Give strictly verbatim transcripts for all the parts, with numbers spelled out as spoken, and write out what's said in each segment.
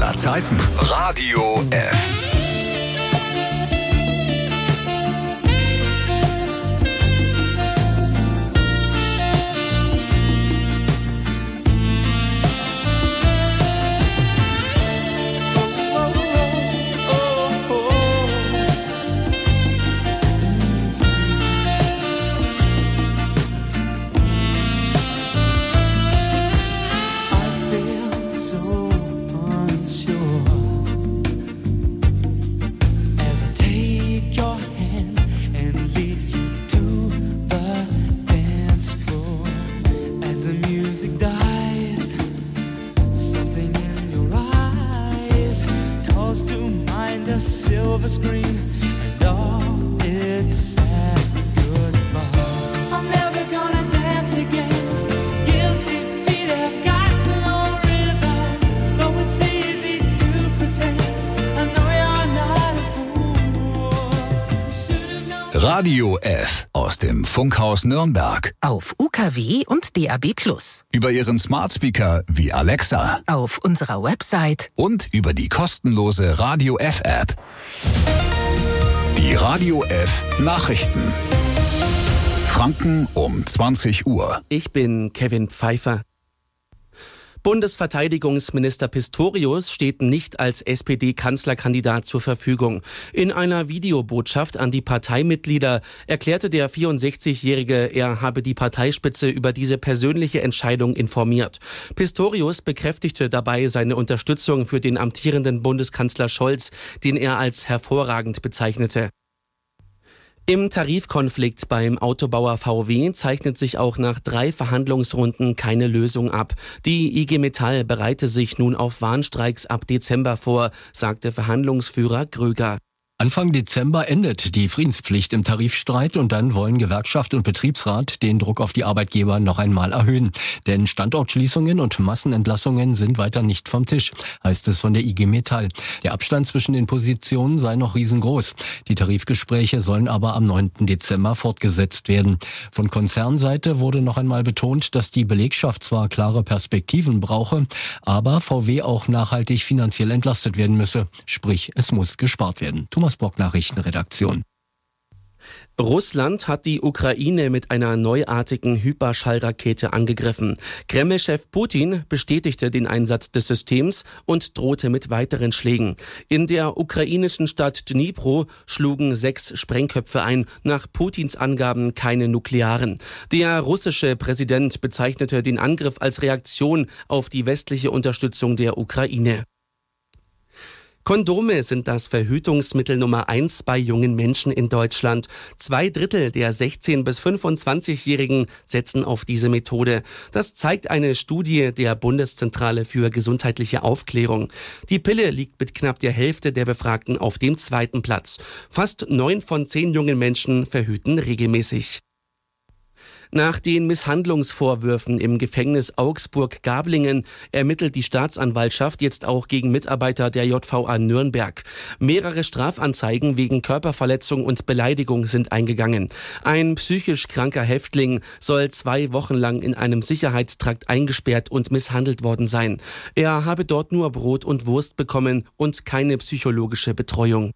aller Zeiten. Radio F. Radio F aus dem Funkhaus Nürnberg. Auf U K W und D A B plus. Über Ihren Smart Speaker wie Alexa. Auf unserer Website. Und über die kostenlose Radio F App. Die Radio F Nachrichten. Franken um zwanzig Uhr. Ich bin Kevin Pfeiffer. Bundesverteidigungsminister Pistorius steht nicht als S P D-Kanzlerkandidat zur Verfügung. In einer Videobotschaft an die Parteimitglieder erklärte der vierundsechzigjährige, er habe die Parteispitze über diese persönliche Entscheidung informiert. Pistorius bekräftigte dabei seine Unterstützung für den amtierenden Bundeskanzler Scholz, den er als hervorragend bezeichnete. Im Tarifkonflikt beim Autobauer V W zeichnet sich auch nach drei Verhandlungsrunden keine Lösung ab. Die I G Metall bereite sich nun auf Warnstreiks ab Dezember vor, sagte Verhandlungsführer Gröger. Anfang Dezember endet die Friedenspflicht im Tarifstreit und dann wollen Gewerkschaft und Betriebsrat den Druck auf die Arbeitgeber noch einmal erhöhen. Denn Standortschließungen und Massenentlassungen sind weiter nicht vom Tisch, heißt es von der I G Metall. Der Abstand zwischen den Positionen sei noch riesengroß. Die Tarifgespräche sollen aber am neunten Dezember fortgesetzt werden. Von Konzernseite wurde noch einmal betont, dass die Belegschaft zwar klare Perspektiven brauche, aber V W auch nachhaltig finanziell entlastet werden müsse. Sprich, es muss gespart werden. Thomas Bock, Nachrichtenredaktion. Russland hat die Ukraine mit einer neuartigen Hyperschallrakete angegriffen. Kreml-Chef Putin bestätigte den Einsatz des Systems und drohte mit weiteren Schlägen. In der ukrainischen Stadt Dnipro schlugen sechs Sprengköpfe ein, nach Putins Angaben keine nuklearen. Der russische Präsident bezeichnete den Angriff als Reaktion auf die westliche Unterstützung der Ukraine. Kondome sind das Verhütungsmittel Nummer eins bei jungen Menschen in Deutschland. Zwei Drittel der sechzehn- bis fünfundzwanzigjährigen setzen auf diese Methode. Das zeigt eine Studie der Bundeszentrale für gesundheitliche Aufklärung. Die Pille liegt mit knapp der Hälfte der Befragten auf dem zweiten Platz. Fast neun von zehn jungen Menschen verhüten regelmäßig. Nach den Misshandlungsvorwürfen im Gefängnis Augsburg-Gablingen ermittelt die Staatsanwaltschaft jetzt auch gegen Mitarbeiter der J V A Nürnberg. Mehrere Strafanzeigen wegen Körperverletzung und Beleidigung sind eingegangen. Ein psychisch kranker Häftling soll zwei Wochen lang in einem Sicherheitstrakt eingesperrt und misshandelt worden sein. Er habe dort nur Brot und Wurst bekommen und keine psychologische Betreuung.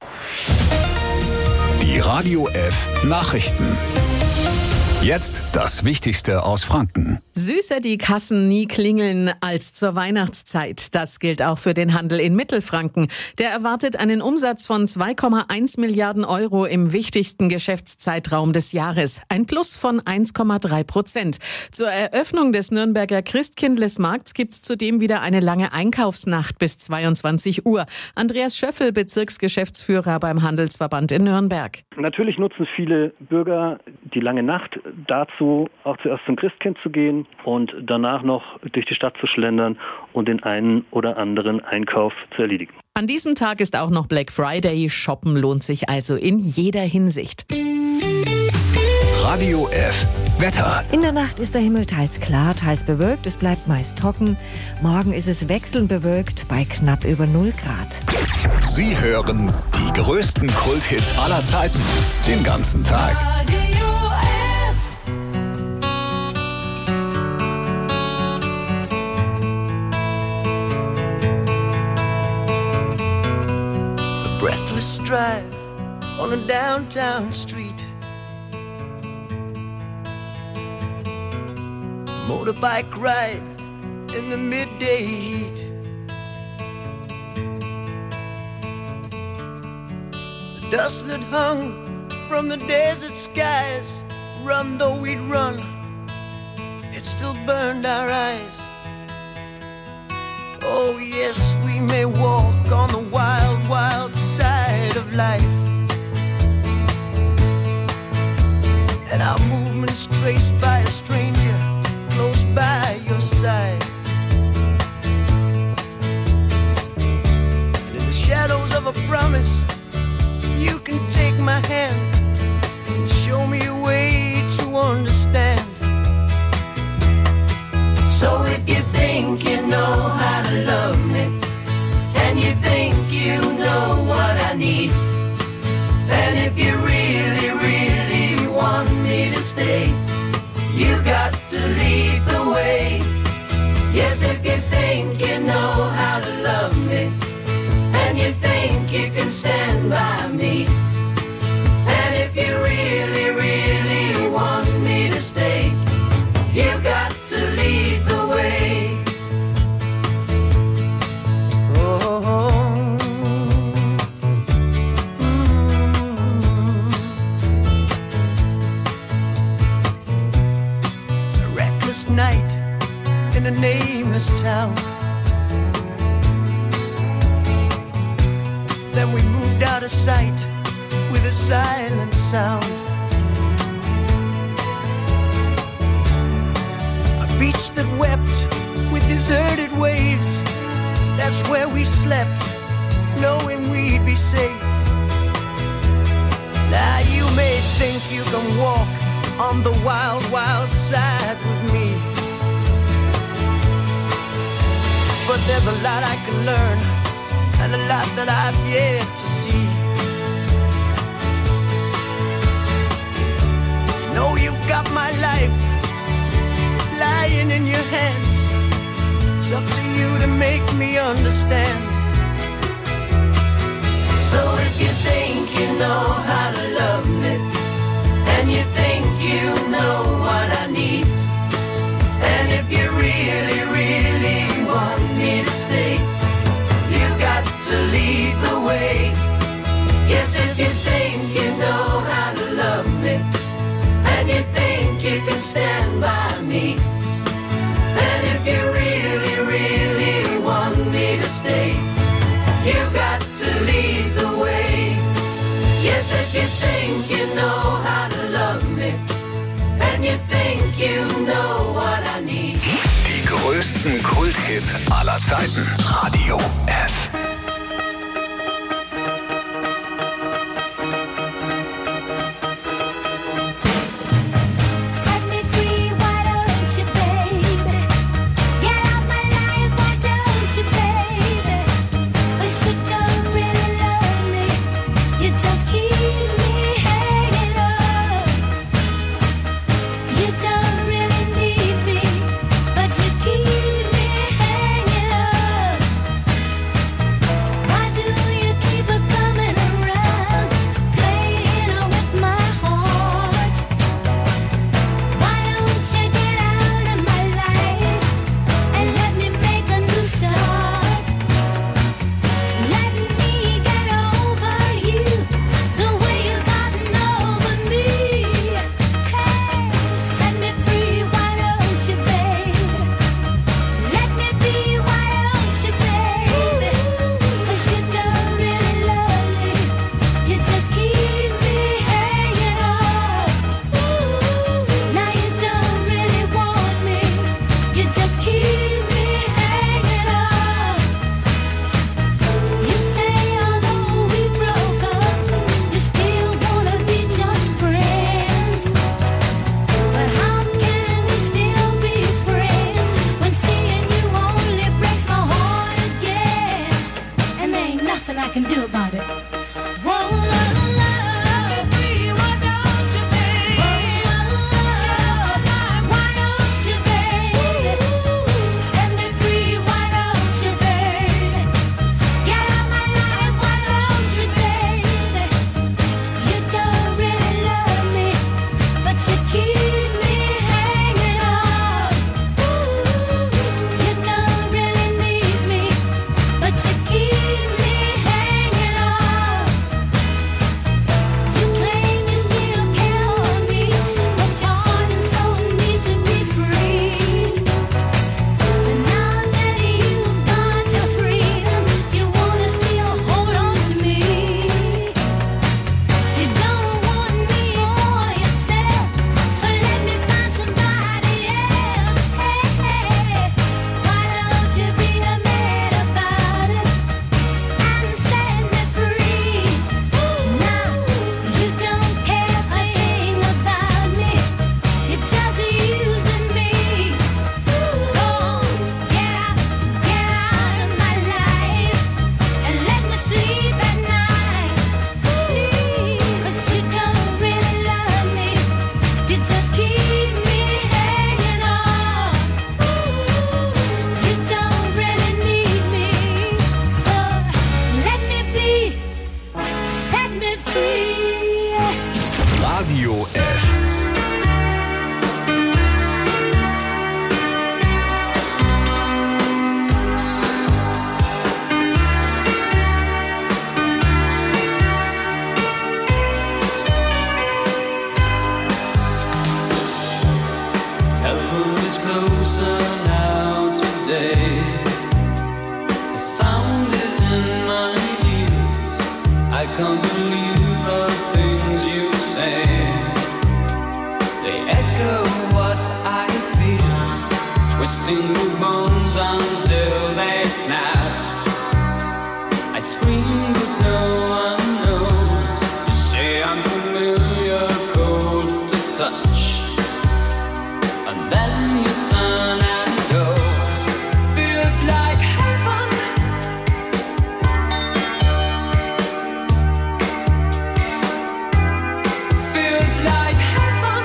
Die Radio F Nachrichten. Jetzt das Wichtigste aus Franken. Süßer die Kassen nie klingeln als zur Weihnachtszeit. Das gilt auch für den Handel in Mittelfranken. Der erwartet einen Umsatz von zwei Komma eins Milliarden Euro im wichtigsten Geschäftszeitraum des Jahres. Ein Plus von eins Komma drei Prozent. Zur Eröffnung des Nürnberger Christkindlesmarkts gibt's zudem wieder eine lange Einkaufsnacht bis zweiundzwanzig Uhr. Andreas Schöffel, Bezirksgeschäftsführer beim Handelsverband in Nürnberg. Natürlich nutzen viele Bürger die lange Nacht dazu, auch zuerst zum Christkind zu gehen und danach noch durch die Stadt zu schlendern und den einen oder anderen Einkauf zu erledigen. An diesem Tag ist auch noch Black Friday. Shoppen lohnt sich also in jeder Hinsicht. Radio F Wetter. In der Nacht ist der Himmel teils klar, teils bewölkt. Es bleibt meist trocken. Morgen ist es wechselnd bewölkt bei knapp über null Grad. Sie hören die größten Kulthits aller Zeiten den ganzen Tag. breathless drive on a downtown street. Motorbike ride in the midday heat. The dust that hung from the desert skies, run though we'd run, it still burned our eyes. Oh yes, we may walk on the wild, wild side of life, and our movements traced by a stranger close by your side. And in the shadows of a promise, you can take my hand and show me a way to understand. So if you think you know how to love me, and you think you know what I need, and if you really, really want me to stay, you got to lead the way. Yes, if you think you know how to love me, and you think you can stand by me, and if you really, really want me to stay, you got to lead the way. Oh, mm. A reckless night in a nameless town. Then we moved out of sight with a silent sound. Beach that wept with deserted waves, that's where we slept, knowing we'd be safe. Now you may think you can walk on the wild, wild side with me, but there's a lot I can learn, and a lot that I've yet to see. You know you've got my life lying in your hands. It's up to you to make me understand. So if you think you know how to love me, and you think you know what I need, and if you really, really want me to stay, you got to lead the way. Yes, if you think you know how to love me, and you think you can stand by me, and if you really, really want me to stay, you got to lead the way. Yes, if you think you know how to love me, and you think you know what I need. Die größten Kulthits aller Zeiten. Radio F. Get out my life, why don't you, baby? can't believe the things you say. They echo what I feel, twisting the bones until they snap. I scream but no one knows. You say I'm familiar, cold to touch, and then you turn and go. Feels like heaven. Feels like heaven.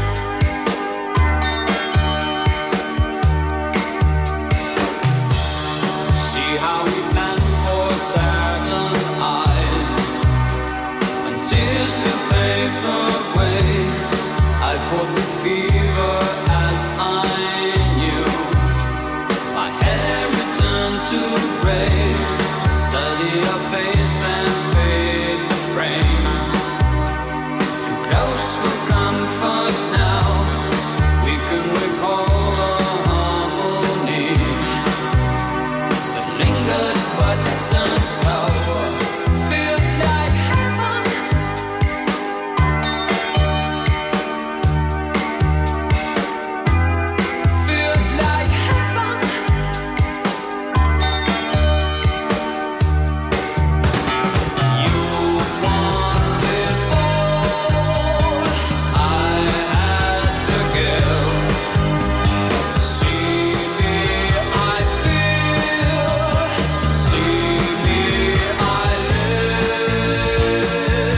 See how we plan for certain eyes and tears to pave the way. I fought the fever as I knew. My hair returned to gray. Study your face and fade the frame. Too close for comfort now. We can recall the harmony that lingered but turned sour. Feels like heaven. Feels like heaven. You wanted all I had to give. See me, I feel. See me, I live.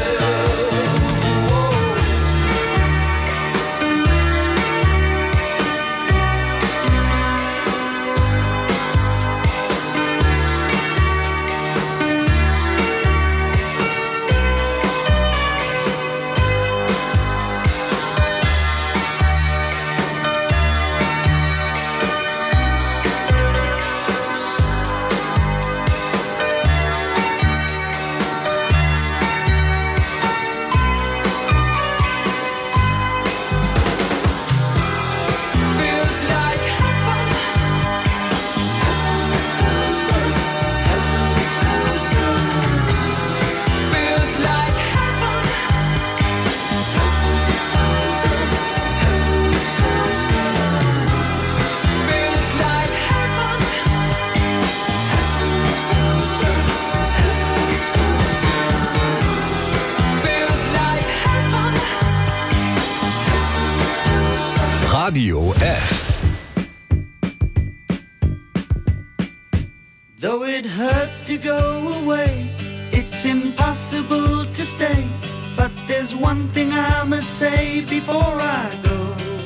Feels like heaven. Feels like heaven. Feels like heaven. Feels like heaven. Radio F. Though it hurts to go away, it's impossible to stay. But there's one thing I must say before I go.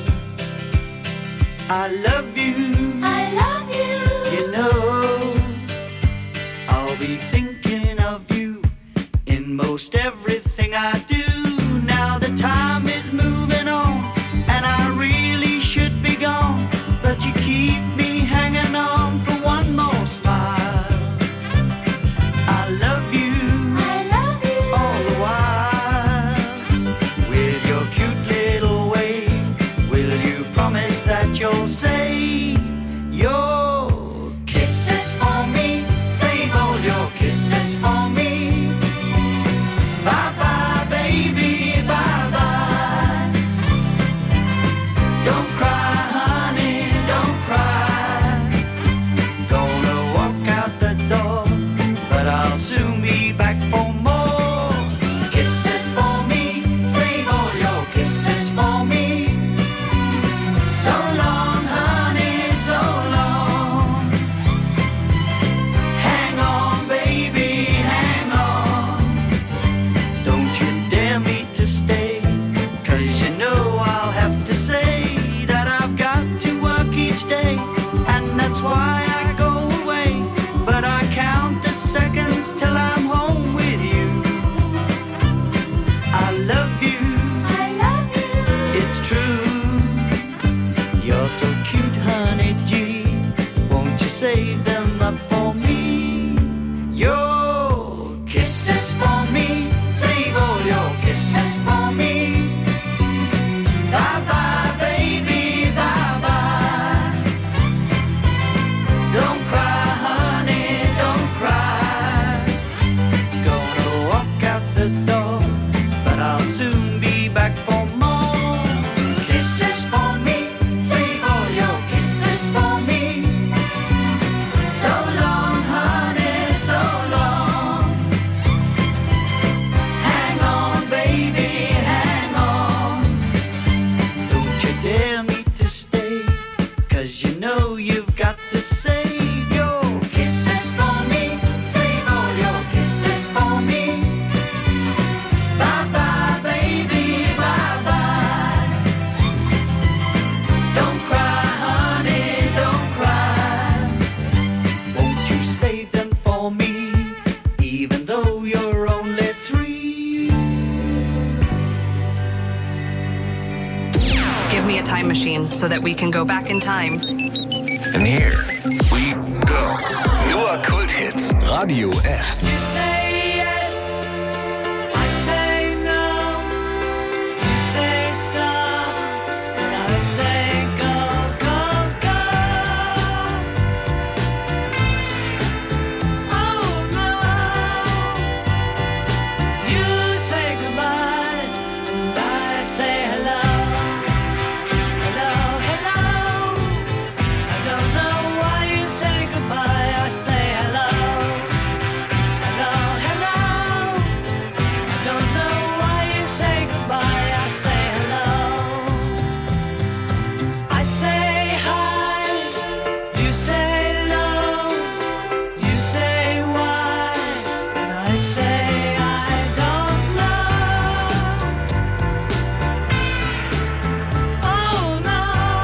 I love you. I love you. You know, I'll be thinking of you in most everything I do. Now the time is moving on, and I really should be gone. But you keep me hanging on for one more smile. I love you. I love you. All the while. With your cute little way, will you promise that you'll save your kisses for me? Save all your kisses for me. Bye bye, baby, bye bye. Don't cry, honey, don't cry. Gonna walk out the door, but I'll soon be back for more kisses for me. Save all your kisses for me. So long, honey, so long. Hang on, baby, hang on. Don't you dare me to stay, 'cause you know I'll have to say that I've got to work each day, and that's why I go away. But I count the seconds till I'm home with you. so that we can go back in time. And here we go. Nur Kulthits. Radio F. You say yes, I say no. You say stop, and I say go, go, go. Oh no. You say goodbye, and I say hello. Hello, hello. I don't know why you say goodbye. I say hello. Hello, hello. I don't know why you say goodbye. I say hello. I say hi. You say no. You say why. And I say I don't know. Oh no.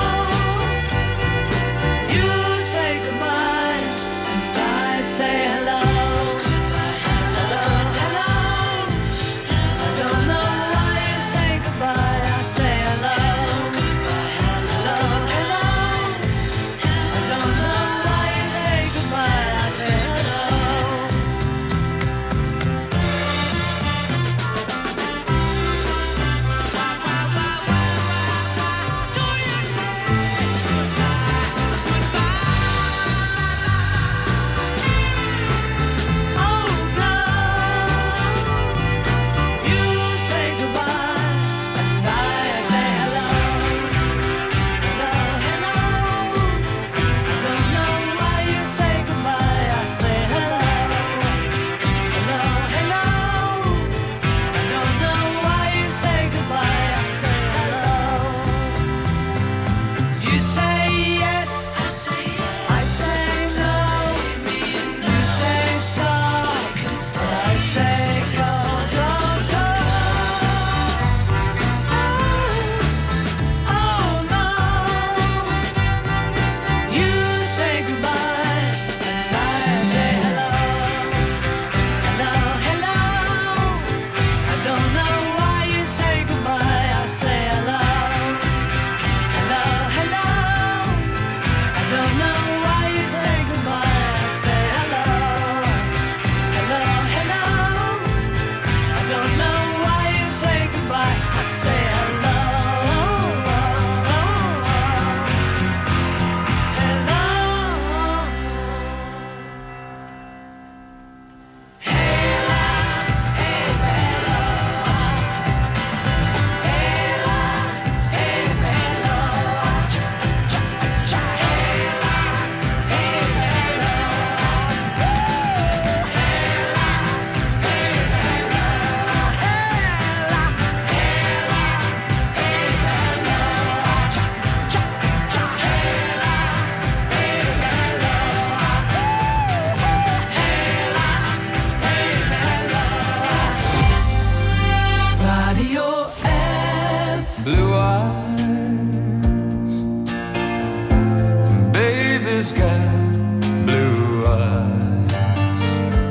You say goodbye, and I say hello. Hello, hello. I don't know why you say goodbye. I say hello. Hello, hello. I don't know why you say goodbye. I say hello. Oh no. You say goodbye, and I say hello. Hello, hello. I don't know why you say goodbye. I say hello. Hello, hello. I don't know why you say goodbye. I say hello. You say yes, I say no. You say stop, I say go, go, go. Oh no. You say goodbye, and I say hello. Hello, hello. I don't know why you say goodbye. I say hello. Hello, hello. I don't know why you say goodbye. I say hello. Hello, hello. I don't know why you say goodbye. I say hello. Radio F. Blue eyes, baby's got blue eyes,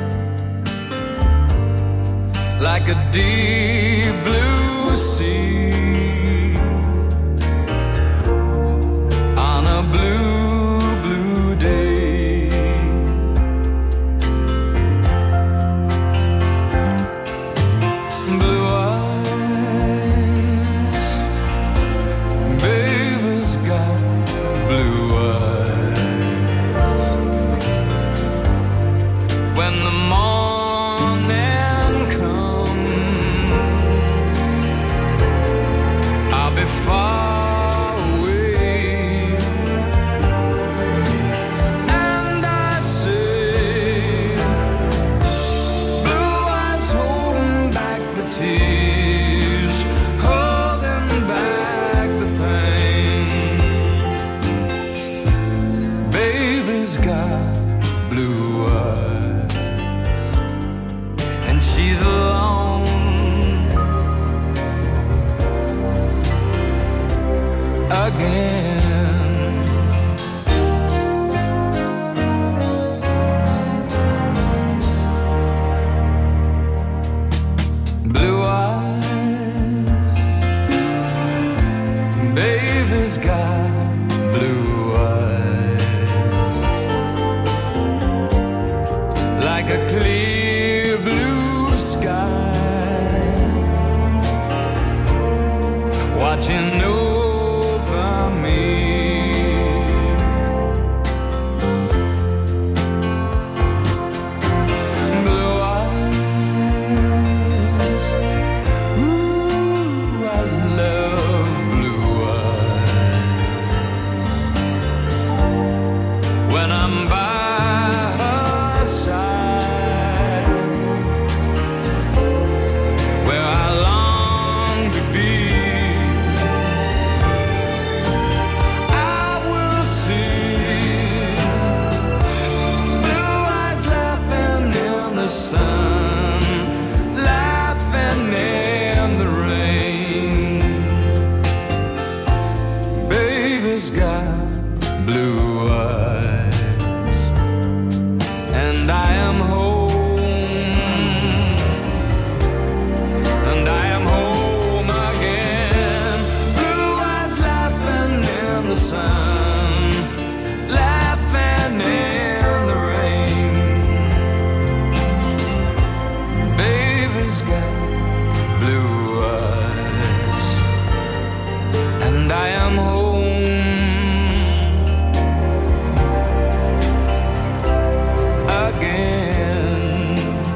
like a deep blue sea on a blue, blue day. Blue eyes, baby's got blue eyes. When the morning comes, I'll be far away, and I say, blue eyes holding back the tears, holding back the pain. Baby's got blue eyes, and she's alone again. Blue eyes, baby's got sky, watching over me. Blue eyes, ooh, I love blue eyes. When I'm by her side, where I long to be, I will see blue eyes laughing in the sun, laughing in the rain. Baby's got blue eyes, and I am home, and I am home again. Blue eyes laughing in the sun, laughing in the rain. Baby's got blue eyes, and I am home again.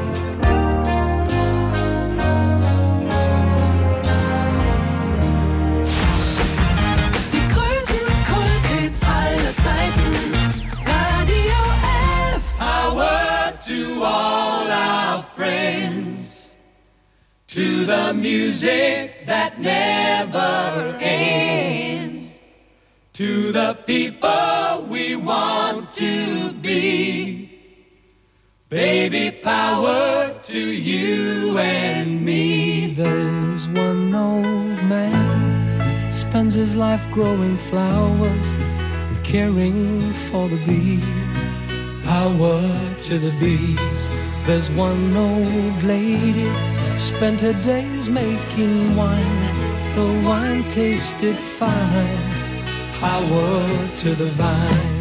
Die größten Kulthits aller Zeiten. Radio F. Power to all our friends, to the music that never ends, to the people we want to be. Baby, power to you and me. There's one old man, spends his life growing flowers and caring for the bees. Power to the bees. There's one old lady, spent her days making wine. The wine tasted fine. Power to the vine.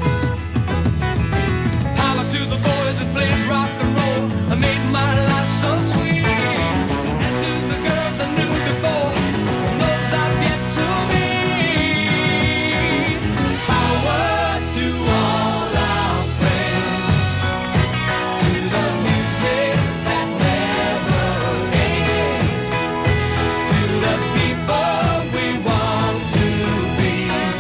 Power to the boys that played rock and roll and made my life so sweet. And to the girls I knew before, and those I've yet to meet. Power to all our friends, to the music that never ends, to the people we want to be.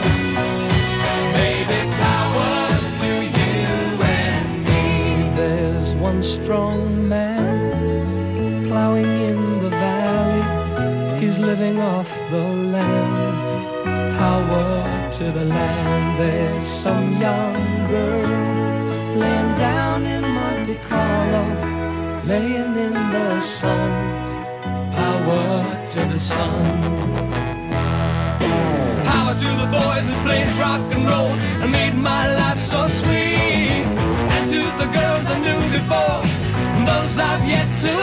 Baby, power to you and me. There's one strong man plowing in the valley. He's living off the land. Power to the land. There's some young girl laying down in Monte Carlo, laying in the sun. Power to the sun. Power to the boys that played rock and roll and made my life so sweet. And to the girls I knew before, and those I've yet to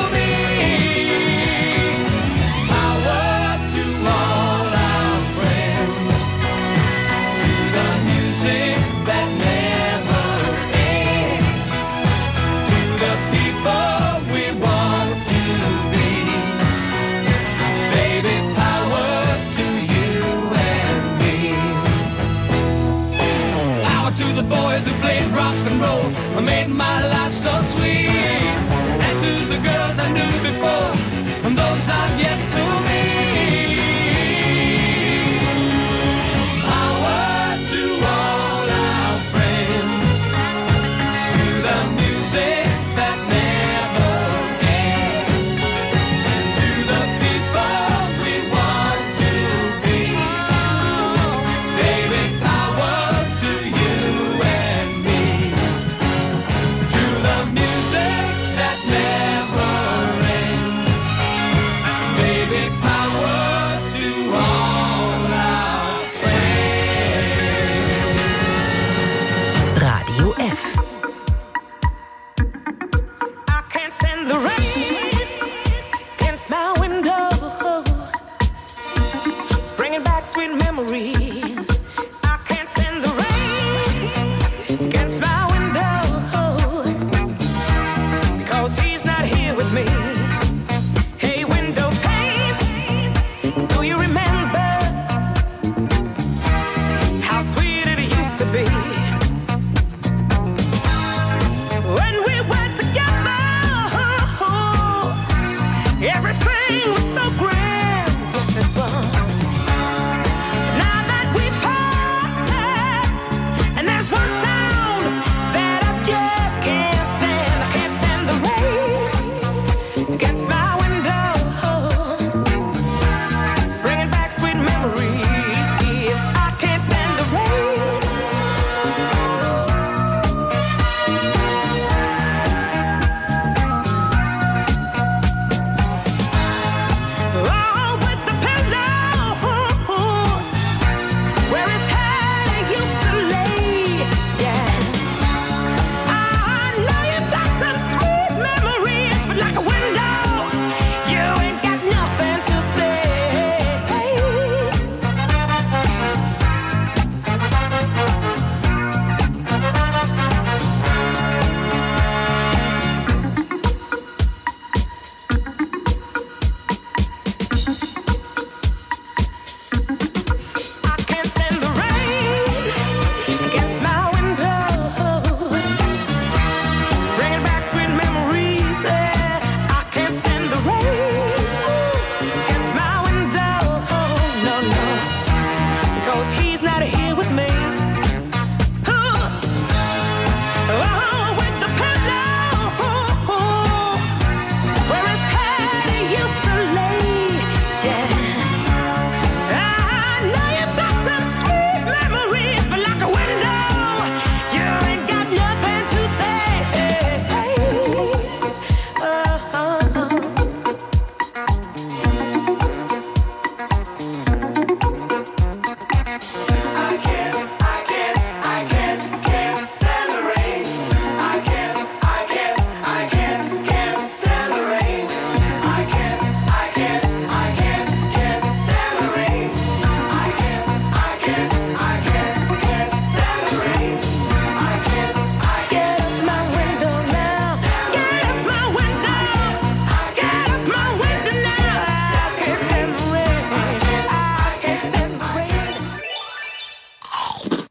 meet. Power to all our friends, to the music that never ends, to the people we want to be. Baby, power to you and me. Power to the boys who played rock and roll and made my life so sweet. And to the girls I knew before, and those I've yet to meet. Power to all our friends, to the music that never ends, and to the people we want to be. Baby, power to you and me, to the music that never ends. Baby, power to all our friends. Radio F. I can't stand the rain against my window, bringing back sweet memories. I can't stand the rain against my window, because he's not here with me.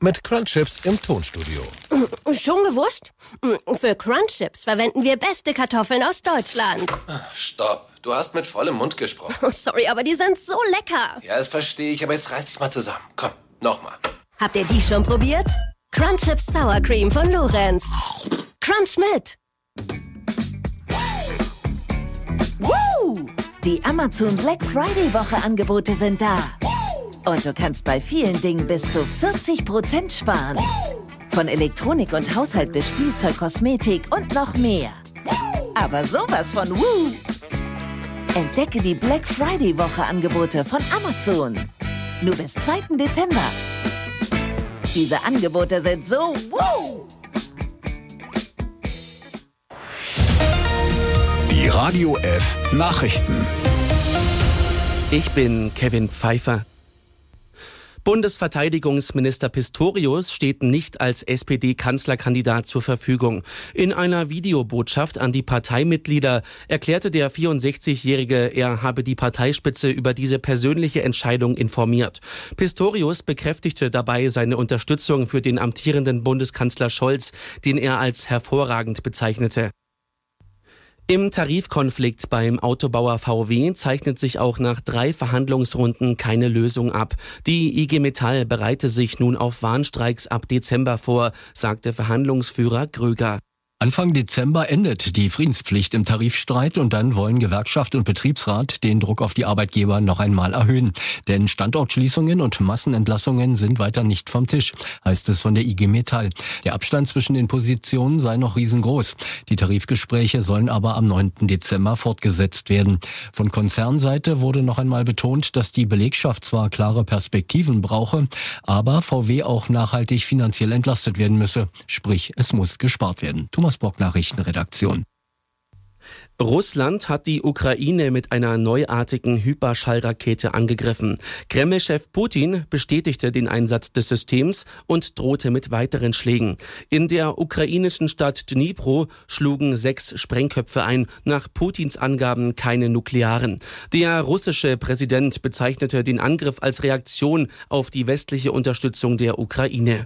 mit Crunchips im Tonstudio. Schon gewusst? Für Crunchips verwenden wir beste Kartoffeln aus Deutschland. Stopp, du hast mit vollem Mund gesprochen. Sorry, aber die sind so lecker. Ja, das verstehe ich, aber jetzt reiß dich mal zusammen. Komm, nochmal. Habt ihr die schon probiert? Crunchips Sour Cream von Lorenz. Crunch mit! Woo! Die Amazon Black Friday Woche Angebote sind da. Und du kannst bei vielen Dingen bis zu vierzig Prozent sparen. Von Elektronik und Haushalt bis Spielzeug, Kosmetik und noch mehr. Aber sowas von Woo! Entdecke die Black Friday Woche Angebote von Amazon. Nur bis zweiten Dezember. Diese Angebote sind so Woo! Die Radio F Nachrichten. Ich bin Kevin Pfeiffer. Bundesverteidigungsminister Pistorius steht nicht als S P D-Kanzlerkandidat zur Verfügung. In einer Videobotschaft an die Parteimitglieder erklärte der vierundsechzigjährige, er habe die Parteispitze über diese persönliche Entscheidung informiert. Pistorius bekräftigte dabei seine Unterstützung für den amtierenden Bundeskanzler Scholz, den er als hervorragend bezeichnete. Im Tarifkonflikt beim Autobauer V W zeichnet sich auch nach drei Verhandlungsrunden keine Lösung ab. Die I G Metall bereite sich nun auf Warnstreiks ab Dezember vor, sagte Verhandlungsführer Gröger. Anfang Dezember endet die Friedenspflicht im Tarifstreit und dann wollen Gewerkschaft und Betriebsrat den Druck auf die Arbeitgeber noch einmal erhöhen. Denn Standortschließungen und Massenentlassungen sind weiter nicht vom Tisch, heißt es von der I G Metall. Der Abstand zwischen den Positionen sei noch riesengroß. Die Tarifgespräche sollen aber am neunten Dezember fortgesetzt werden. Von Konzernseite wurde noch einmal betont, dass die Belegschaft zwar klare Perspektiven brauche, aber V W auch nachhaltig finanziell entlastet werden müsse. Sprich, es muss gespart werden. Thomas Bock, Nachrichtenredaktion. Russland hat die Ukraine mit einer neuartigen Hyperschallrakete angegriffen. Kreml-Chef Putin bestätigte den Einsatz des Systems und drohte mit weiteren Schlägen. In der ukrainischen Stadt Dnipro schlugen sechs Sprengköpfe ein, nach Putins Angaben keine nuklearen. Der russische Präsident bezeichnete den Angriff als Reaktion auf die westliche Unterstützung der Ukraine.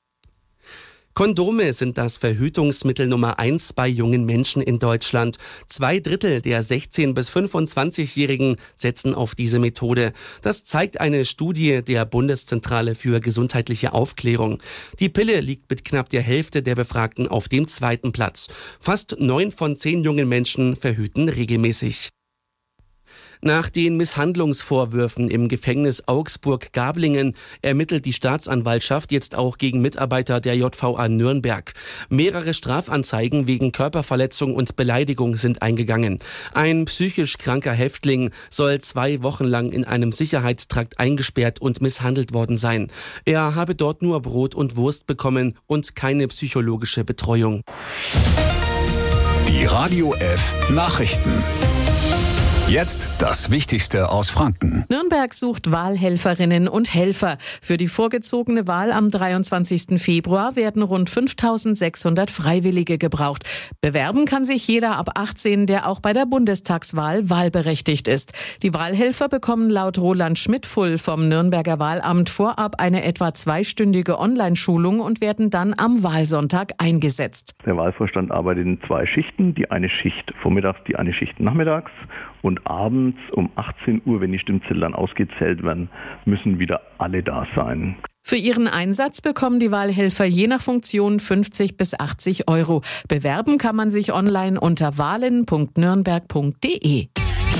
Kondome sind das Verhütungsmittel Nummer eins bei jungen Menschen in Deutschland. Zwei Drittel der sechzehn- bis fünfundzwanzigjährigen setzen auf diese Methode. Das zeigt eine Studie der Bundeszentrale für gesundheitliche Aufklärung. Die Pille liegt mit knapp der Hälfte der Befragten auf dem zweiten Platz. Fast neun von zehn jungen Menschen verhüten regelmäßig. Nach den Misshandlungsvorwürfen im Gefängnis Augsburg-Gablingen ermittelt die Staatsanwaltschaft jetzt auch gegen Mitarbeiter der J V A Nürnberg. Mehrere Strafanzeigen wegen Körperverletzung und Beleidigung sind eingegangen. Ein psychisch kranker Häftling soll zwei Wochen lang in einem Sicherheitstrakt eingesperrt und misshandelt worden sein. Er habe dort nur Brot und Wurst bekommen und keine psychologische Betreuung. Die Radio F Nachrichten. Jetzt das Wichtigste aus Franken. Nürnberg sucht Wahlhelferinnen und Helfer. Für die vorgezogene Wahl am dreiundzwanzigsten Februar werden rund fünftausendsechshundert Freiwillige gebraucht. Bewerben kann sich jeder ab achtzehn, der auch bei der Bundestagswahl wahlberechtigt ist. Die Wahlhelfer bekommen laut Roland Schmidtfull vom Nürnberger Wahlamt vorab eine etwa zweistündige Online-Schulung und werden dann am Wahlsonntag eingesetzt. Der Wahlvorstand arbeitet in zwei Schichten. Die eine Schicht vormittags, die eine Schicht nachmittags. Und abends um achtzehn Uhr, wenn die Stimmzettel dann ausgezählt werden, müssen wieder alle da sein. Für ihren Einsatz bekommen die Wahlhelfer je nach Funktion fünfzig bis achtzig Euro. Bewerben kann man sich online unter wahlen punkt nürnberg punkt de.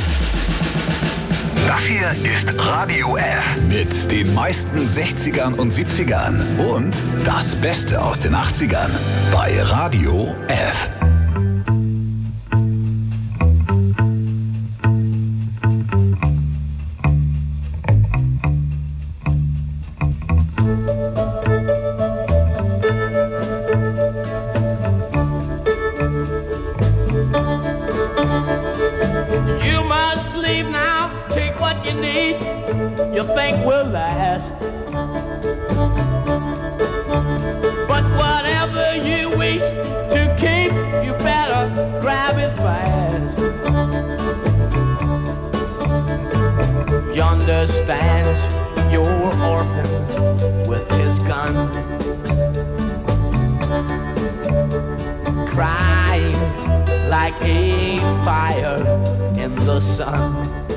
Das hier ist Radio F mit den meisten sechzigern und siebzigern und das Beste aus den achtzigern bei Radio F. You think will last, but whatever you wish to keep, you better grab it fast. Yonder stands your orphan with his gun. sun, crying like a fire in the sun.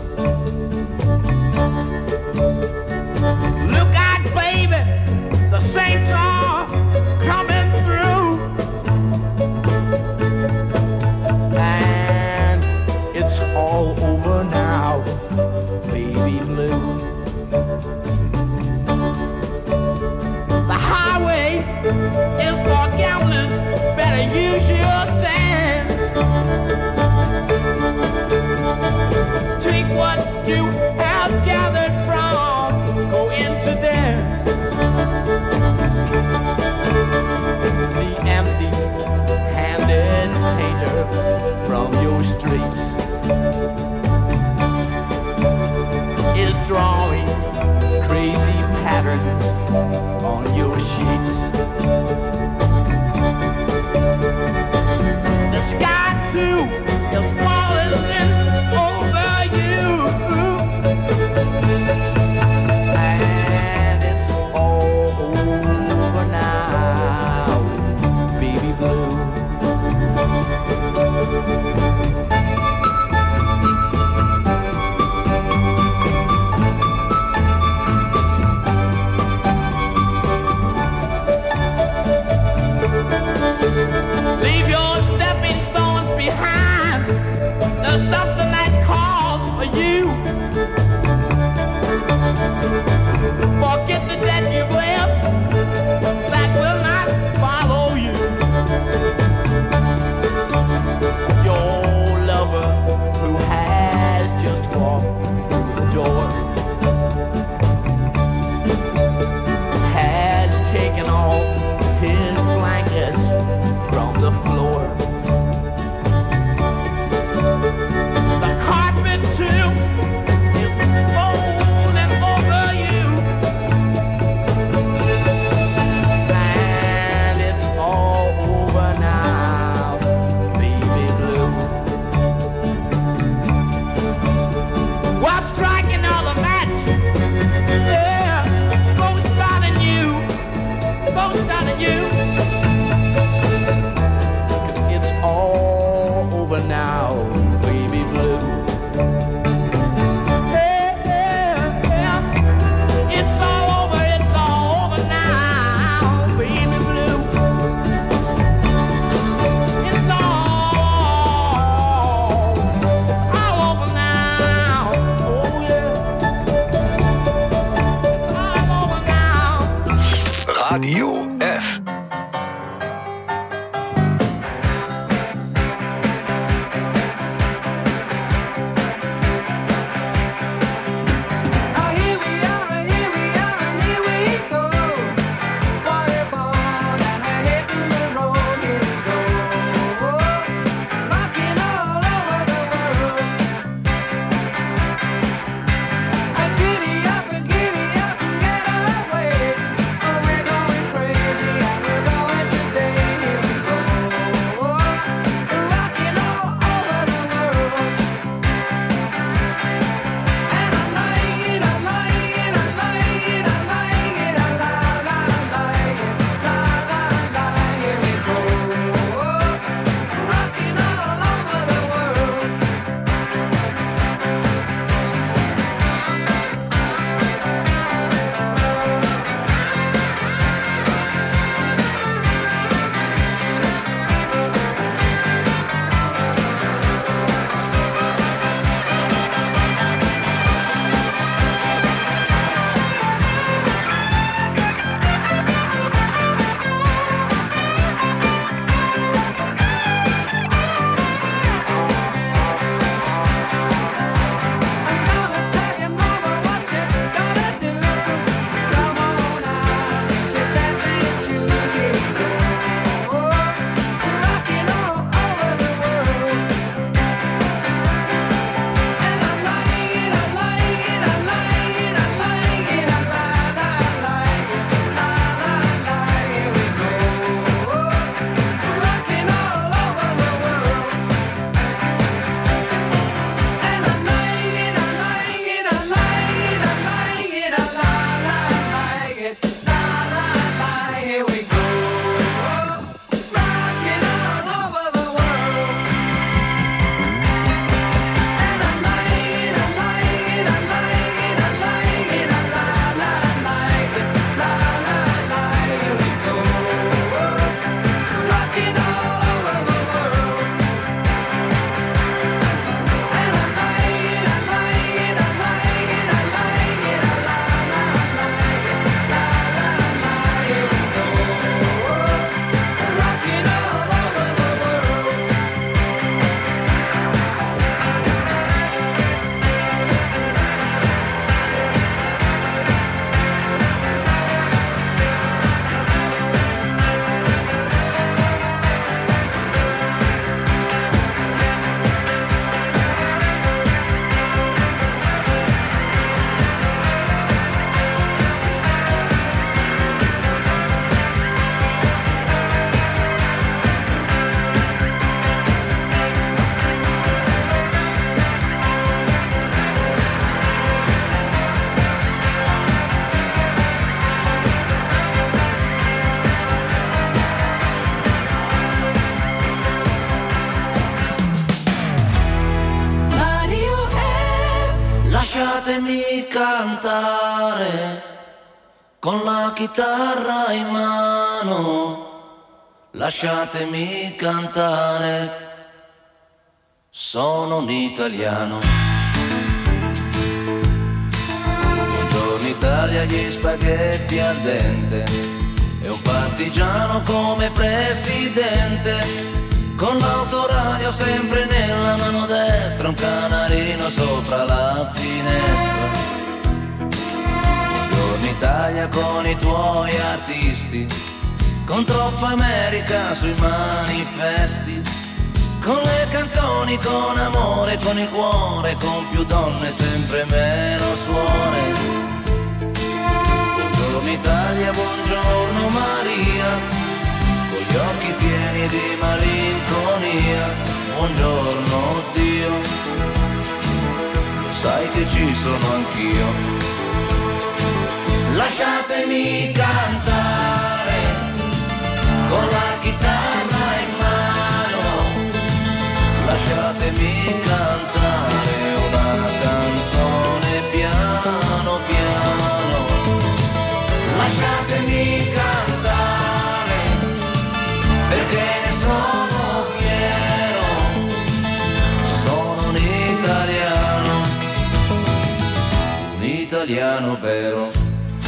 Look out, baby, the saints are coming through, and it's all over now, baby blue. The highway is for gamblers, better use your sense. Take what you have gathered from coincidence. The empty-handed painter from your streets is drawing crazy patterns on your sheets. The sky too is falling over you, and it's all over now, baby blue. Leave your stepping stones behind. There's something that calls for you. Forget the debt you've left, that will not follow you. Your lover who has just walked through the door has taken all his blankets from the floor. Lasciatemi cantare con la chitarra in mano, lasciatemi cantare, sono un italiano. Buongiorno Italia, gli spaghetti al dente e un partigiano come presidente, con l'autoradio sempre nella mano destra, un canarino sopra la finestra. Buongiorno Italia con i tuoi artisti, con troppa America sui manifesti, con le canzoni, con amore, con il cuore, con più donne, sempre meno suore. Buongiorno Italia, buongiorno Maria, con gli occhi pieni di malinconia, buongiorno Dio, lo sai che ci sono anch'io. Lasciatemi cantare con la chitarra in mano, lasciatemi cantare una canzone piano piano, lasciatemi cantare perché ne sono fiero, sono un italiano, un italiano vero.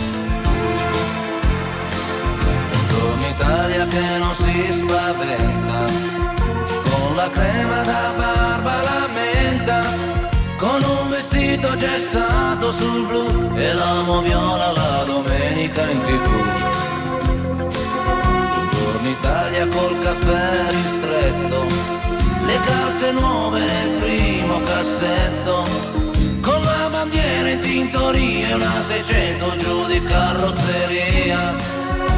Italia che non si spaventa, con la crema da barba la menta, con un vestito gessato sul blu e l'amo viola la domenica in tv. Buongiorno Italia col caffè ristretto, le calze nuove nel primo cassetto, con la bandiera in tintoria e una seicento giù di carrozzeria.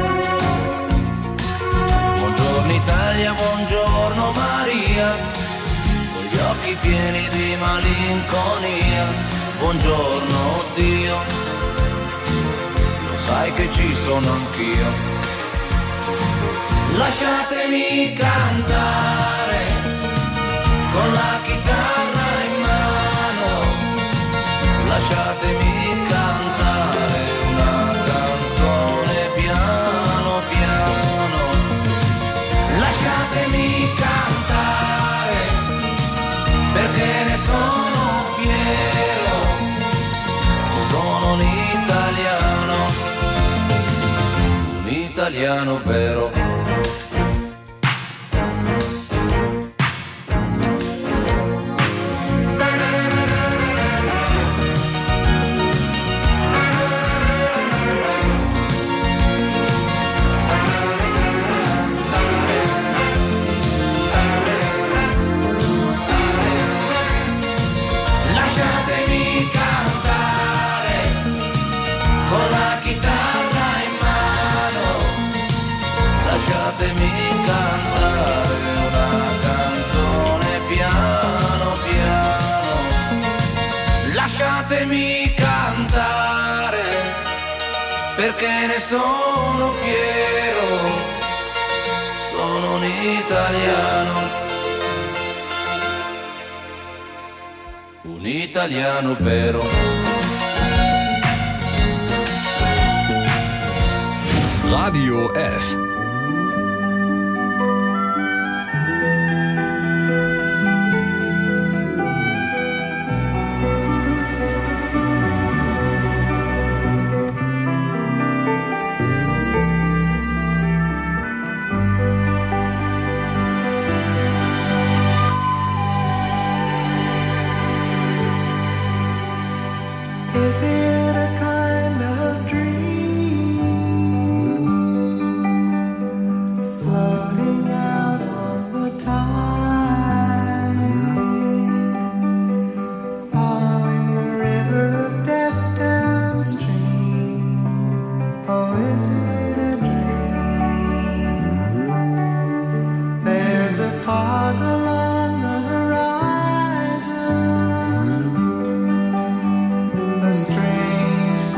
Buongiorno Italia, buongiorno Maria, con gli occhi pieni di malinconia, buongiorno Dio, lo sai che ci sono anch'io. Lasciatemi cantare con la chitarra in mano, lasciatemi cantare una canzone piano piano, lasciatemi cantare perché ne sono fiero, sono un italiano, un italiano vero. Lasciatemi cantare perché ne sono fiero, sono un italiano, un italiano vero. Radio F. Is it a kind of dream floating out on the tide, following the river of death downstream? Oh, is it a dream? There's a fog along the horizon, a strange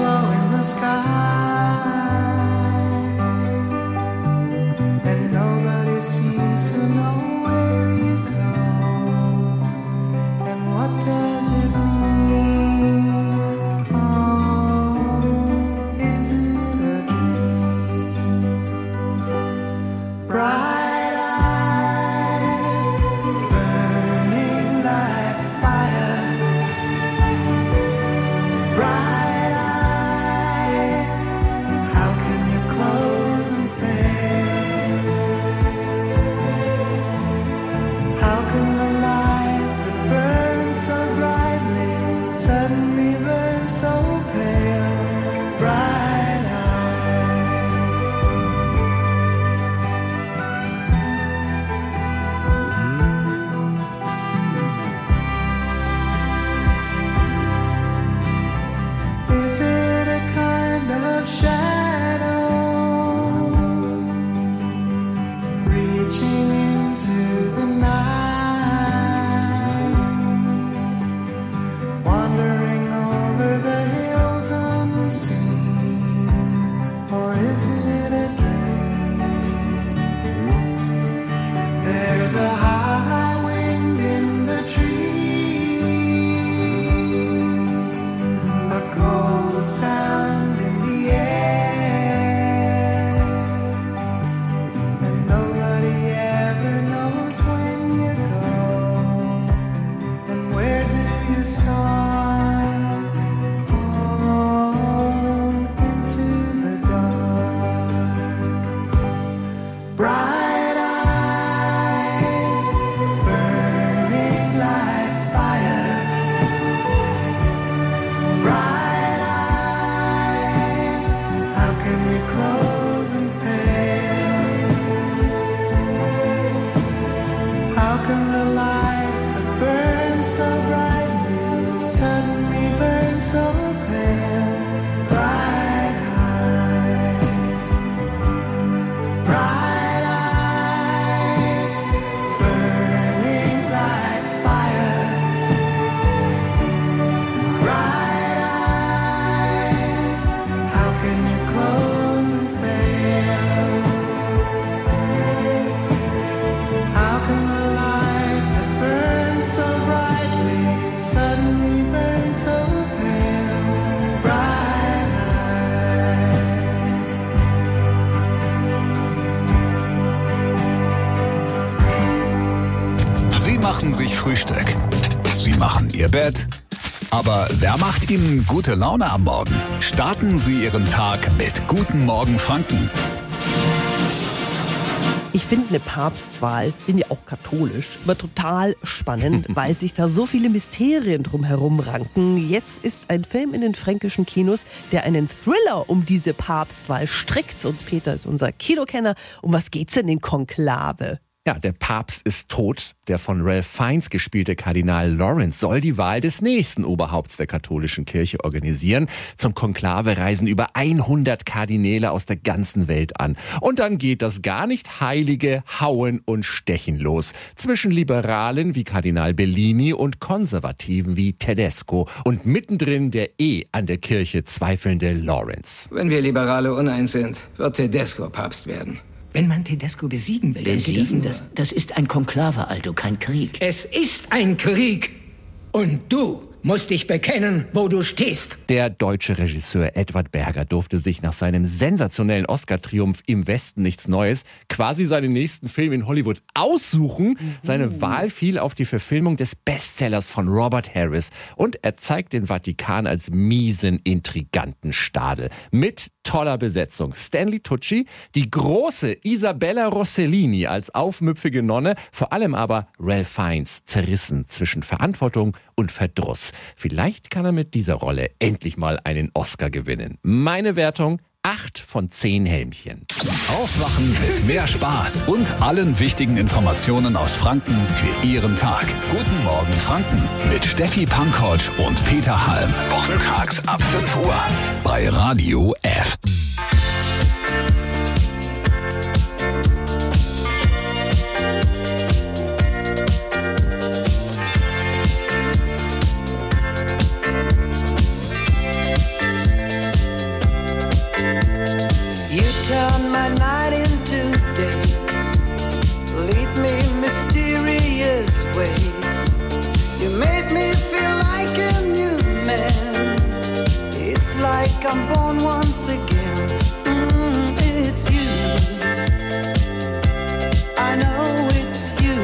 machen sich Frühstück. Sie machen Ihr Bett. Aber wer macht Ihnen gute Laune am Morgen? Starten Sie Ihren Tag mit Guten Morgen Franken. Ich finde eine Papstwahl, bin ja auch katholisch, aber total spannend, weil sich da so viele Mysterien drumherum ranken. Jetzt ist ein Film in den fränkischen Kinos, der einen Thriller um diese Papstwahl strickt. Und Peter ist unser Kinokenner. Um was geht's denn in Konklave? Ja, der Papst ist tot. Der von Ralph Fiennes gespielte Kardinal Lawrence soll die Wahl des nächsten Oberhaupts der katholischen Kirche organisieren. Zum Konklave reisen über hundert Kardinäle aus der ganzen Welt an. Und dann geht das gar nicht heilige Hauen und Stechen los. Zwischen Liberalen wie Kardinal Bellini und Konservativen wie Tedesco. Und mittendrin der eh an der Kirche zweifelnde Lawrence. Wenn wir Liberale uneins sind, wird Tedesco Papst werden. Wenn man Tedesco besiegen will, besiegen, das, das ist ein Konklave, Aldo, kein Krieg. Es ist ein Krieg. Und du musst dich bekennen, wo du stehst. Der deutsche Regisseur Edward Berger durfte sich nach seinem sensationellen Oscar-Triumph Im Westen nichts Neues quasi seinen nächsten Film in Hollywood aussuchen. Mhm. Seine Wahl fiel auf die Verfilmung des Bestsellers von Robert Harris. Und er zeigt den Vatikan als miesen, intriganten Stadel. Mit toller Besetzung. Stanley Tucci, die große Isabella Rossellini als aufmüpfige Nonne, vor allem aber Ralph Fiennes, zerrissen zwischen Verantwortung und Verdruss. Vielleicht kann er mit dieser Rolle endlich mal einen Oscar gewinnen. Meine Wertung: acht von zehn Helmchen. Aufwachen mit mehr Spaß und allen wichtigen Informationen aus Franken für Ihren Tag. Guten Morgen Franken mit Steffi Pankoć und Peter Halm. Wochentags ab fünf Uhr bei Radio F. You turn my night into days, lead me mysterious ways. You made me feel like a new man. It's like I'm born once again. Mm, it's you. I know it's you.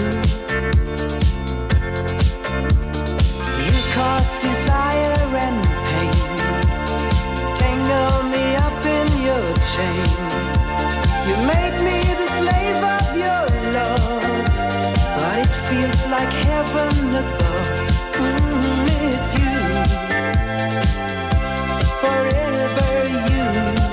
You cause desire and pain, tangle me up in your chain. You make me the slave of your love, but it feels like heaven above. Mm, it's you, forever you.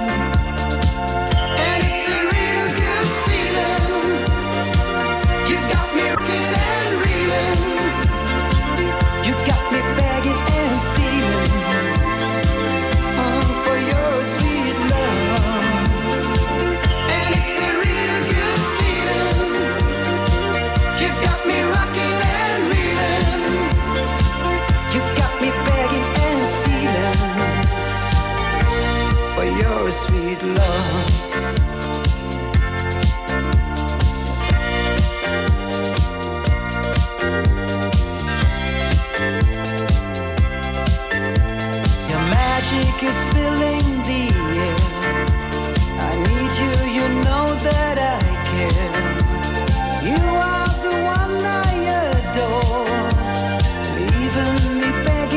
And it's a real good feeling. You got me rocking and reeling. You got me begging and stealing. Mm, for your sweet love. And it's a real good feeling. You got me rocking and reeling. You got me begging and stealing for your sweet love. Your magic is filling the air. I need you, you know that I care. You are the one I adore, leaving me begging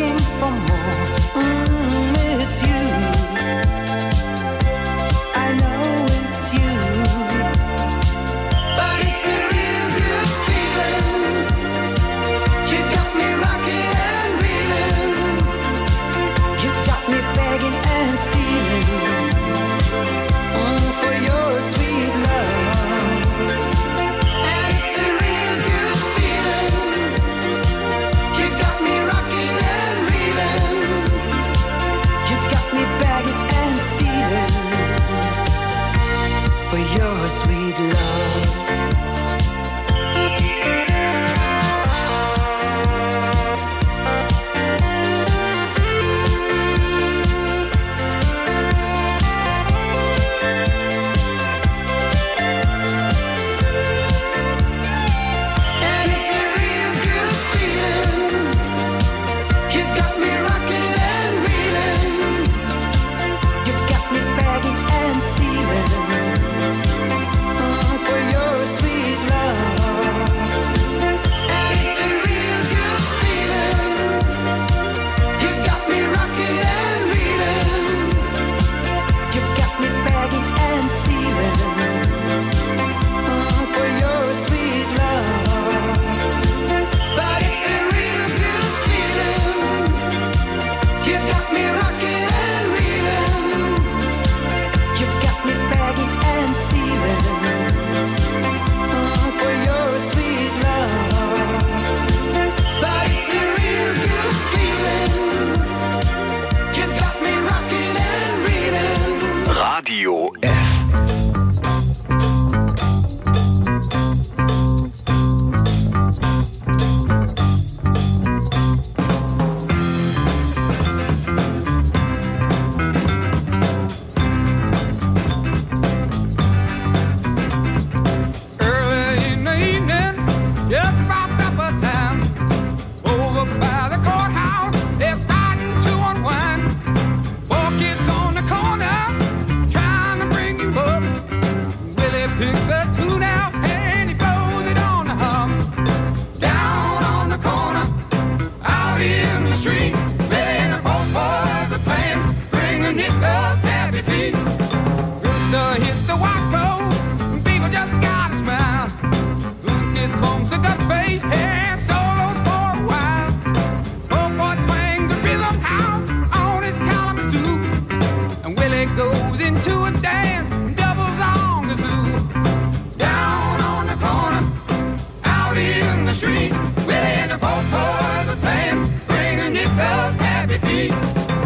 feet.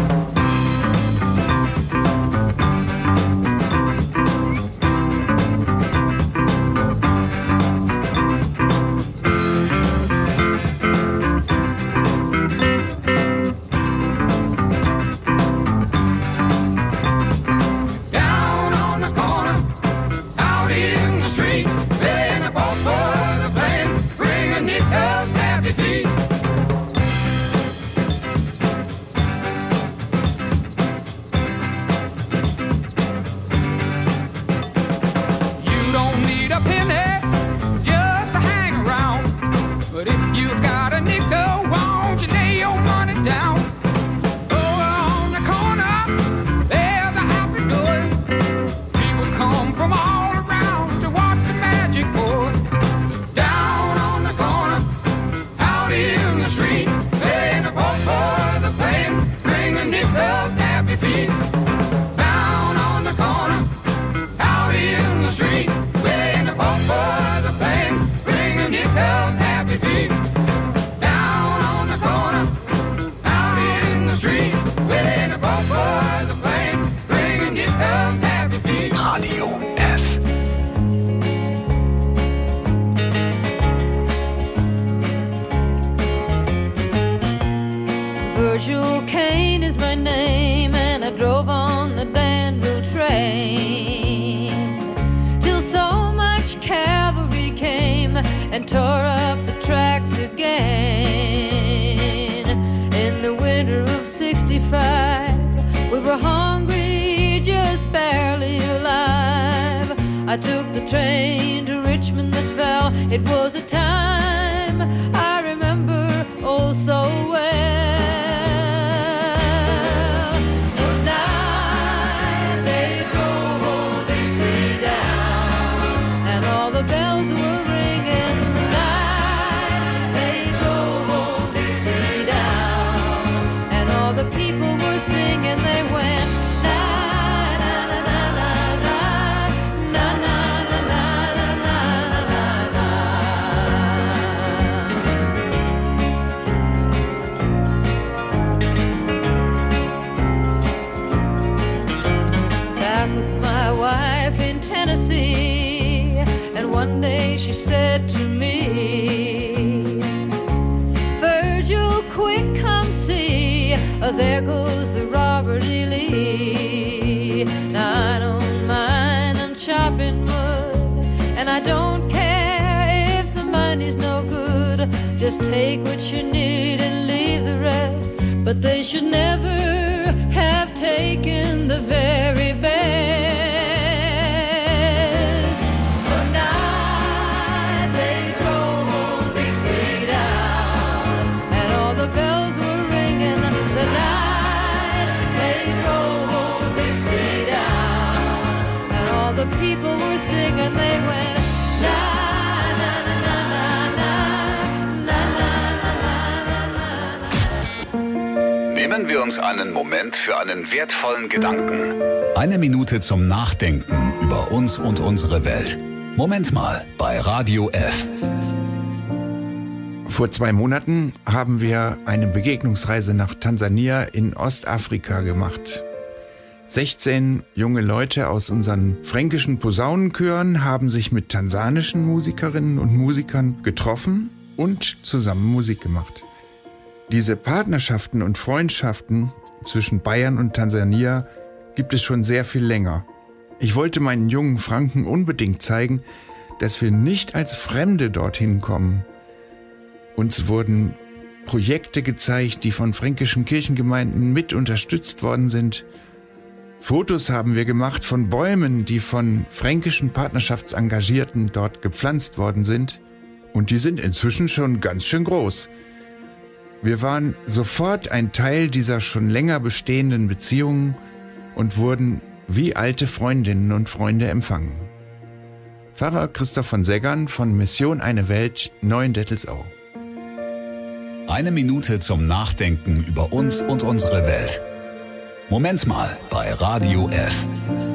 Down on the corner, out in the street, playing a ball for the band, bring a nickel happy feet. You don't need a penny just to hang around, but if you got a nickel, won't you lay your money down? Over on the corner, there's a happy door. People come from all around to watch the magic board. Down on the corner, out in the street, playing a ball for the band, bring a nickel happy feet. Down on the corner, out in the street, playing a ball for the band, bring a nickel happy feet. Down on the corner, out in the street, playing a ball for the band, bring a nickel happy feet. Radio F. Virgil Kane is my name, and I drove on the Danville train till so much cavalry came and tore up the tracks again. In the winter of sixty-five, we were hungry, just barely alive. I took the train to Richmond that fell. It was a time I remember oh so well. The night they drove old Dixie down, and all the bells were ringing. The night they drove old Dixie down, and all the people were singing. They went na na na na na na na na na na na na na. Back with my wife in Tennessee, and one day she said to me, Virgil, quick, come see, oh, there goes the Robert E. Lee. Now I don't mind, I'm chopping wood, and I don't care if the money's no good. Just take what you need and leave the rest. But they should never have taken the very best. The night they drove old Dixie down, and all the bells were ringing. The night they drove old Dixie down, and all the people were singing. They went na na na na na na na na. Nehmen wir uns einen Moment für einen wertvollen Gedanken. Eine Minute zum Nachdenken über uns und unsere Welt. Moment mal bei Radio F. Vor zwei Monaten haben wir eine Begegnungsreise nach Tansania in Ostafrika gemacht. sechzehn junge Leute aus unseren fränkischen Posaunenchören haben sich mit tansanischen Musikerinnen und Musikern getroffen und zusammen Musik gemacht. Diese Partnerschaften und Freundschaften zwischen Bayern und Tansania gibt es schon sehr viel länger. Ich wollte meinen jungen Franken unbedingt zeigen, dass wir nicht als Fremde dorthin kommen. Uns wurden Projekte gezeigt, die von fränkischen Kirchengemeinden mit unterstützt worden sind. Fotos haben wir gemacht von Bäumen, die von fränkischen Partnerschaftsengagierten dort gepflanzt worden sind. Und die sind inzwischen schon ganz schön groß. Wir waren sofort ein Teil dieser schon länger bestehenden Beziehungen und wurden wie alte Freundinnen und Freunde empfangen. Pfarrer Christoph von Seggern von Mission Eine Welt, Neuendettelsau. Eine Minute zum Nachdenken über uns und unsere Welt. Moment mal bei Radio F.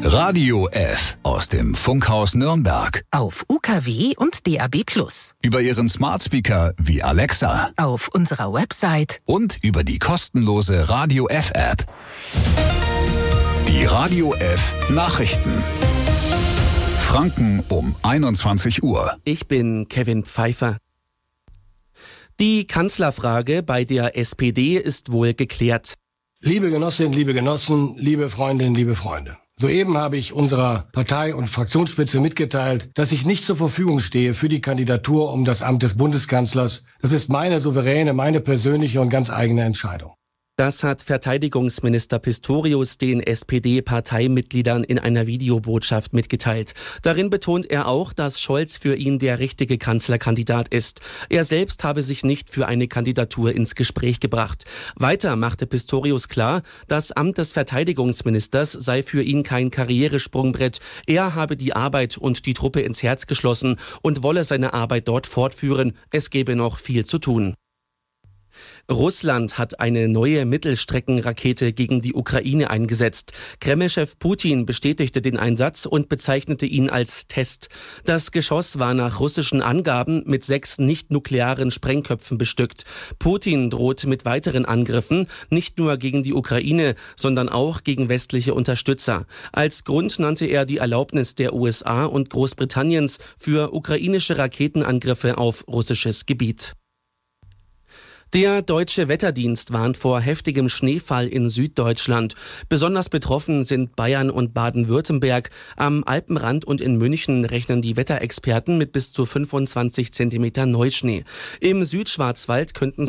Radio F aus dem Funkhaus Nürnberg. Auf U K W und D A B plus. Über Ihren Smart Speaker wie Alexa. Auf unserer Website. Und über die kostenlose Radio F App. Die Radio F Nachrichten. Franken um einundzwanzig Uhr. Ich bin Kevin Pfeiffer. Die Kanzlerfrage bei der S P D ist wohl geklärt. Liebe Genossinnen, liebe Genossen, liebe Freundinnen, liebe Freunde. Soeben habe ich unserer Partei- und Fraktionsspitze mitgeteilt, dass ich nicht zur Verfügung stehe für die Kandidatur um das Amt des Bundeskanzlers. Das ist meine souveräne, meine persönliche und ganz eigene Entscheidung. Das hat Verteidigungsminister Pistorius den S P D-Parteimitgliedern in einer Videobotschaft mitgeteilt. Darin betont er auch, dass Scholz für ihn der richtige Kanzlerkandidat ist. Er selbst habe sich nicht für eine Kandidatur ins Gespräch gebracht. Weiter machte Pistorius klar, das Amt des Verteidigungsministers sei für ihn kein Karrieresprungbrett. Er habe die Arbeit und die Truppe ins Herz geschlossen und wolle seine Arbeit dort fortführen. Es gebe noch viel zu tun. Russland hat eine neue Mittelstreckenrakete gegen die Ukraine eingesetzt. Kreml-Chef Putin bestätigte den Einsatz und bezeichnete ihn als Test. Das Geschoss war nach russischen Angaben mit sechs nicht-nuklearen Sprengköpfen bestückt. Putin droht mit weiteren Angriffen, nicht nur gegen die Ukraine, sondern auch gegen westliche Unterstützer. Als Grund nannte er die Erlaubnis der U S A und Großbritanniens für ukrainische Raketenangriffe auf russisches Gebiet. Der Deutsche Wetterdienst warnt vor heftigem Schneefall in Süddeutschland. Besonders betroffen sind Bayern und Baden-Württemberg. Am Alpenrand und in München rechnen die Wetterexperten mit bis zu fünfundzwanzig Zentimeter Neuschnee. Im Südschwarzwald könnten